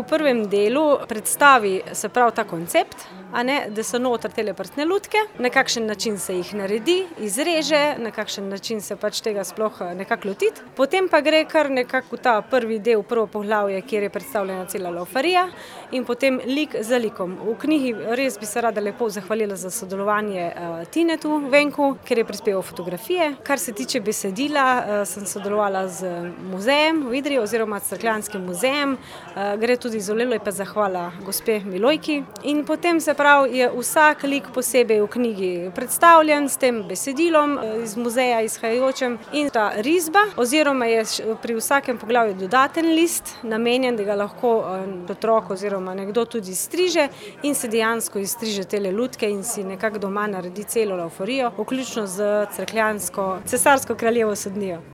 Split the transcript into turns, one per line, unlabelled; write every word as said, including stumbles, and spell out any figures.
v prvem delu predstavi, se pravi, ta koncept, a ne, da so noter tele prstne lutke, na kakšen način se jih naredi, izreže, na kakšen način se pač tega sploh nekako lotiti. Potem pa gre kar nekako v ta prvi del, prvo poglavje, kjer je predstavljena cela laufarija in potem lik za likom. V knjigi res bi se rada lepo zahvalila za sodelovanje uh, Tinetu Venku, ker je prispeval fotografije. Kar se tiče besedila, uh, sem sodelovala z muzejem v Idriji oziroma s Cerkljanskim muzejem. Uh, gre tudi z Olelo, je pa zahvala gospe Milojki. In potem se pravi, je vsak lik posebej v knjigi predstavljen s tem besedilom iz muzeja izhajajočem in ta risba oziroma je pri vsakem poglavju dodaten list, namenjen, da ga lahko otrok oziroma nekdo tudi striže in se dejansko izstriže tele lutke in si nekako doma naredi celo laufarijo, vključno z cerkljansko cesarsko kraljevo sodnijo.